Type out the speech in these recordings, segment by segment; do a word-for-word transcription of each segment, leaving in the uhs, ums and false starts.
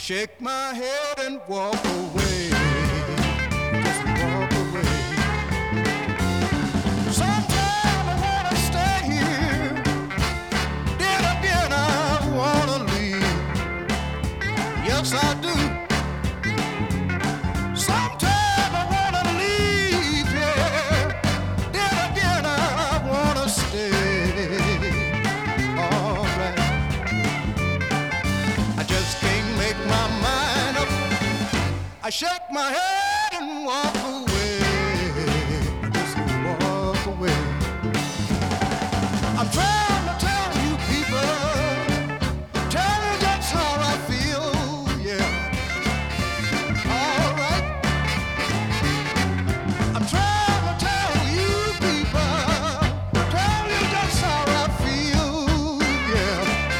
shake my head and walk away. Just walk away. Sometimes I wanna stay here, then again I wanna leave. Yes, I do. Sometimes I wanna leave here, then again I wanna stay. All right. I just can't make my mind up. I shake my head and walk away. Just walk away. I'm trying to tell you people, tell you just how I feel, yeah. All right. I'm trying to tell you people, tell you just how I feel, yeah.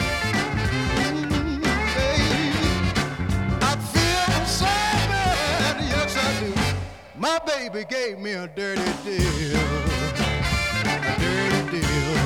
My baby gave me a dirty deal, a dirty deal.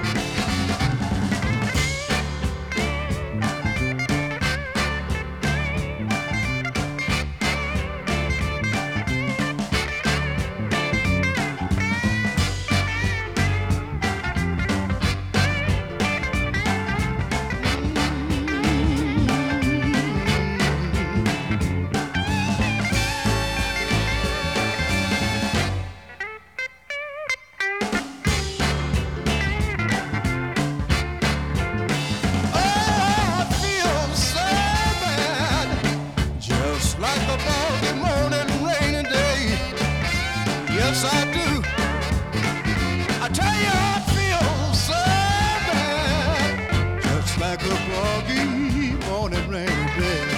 Yes, I do. I tell you, I feel so bad, just like a foggy morning rainy day.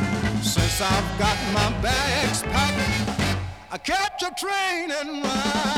Since I've got my bags packed, I catch a train and ride.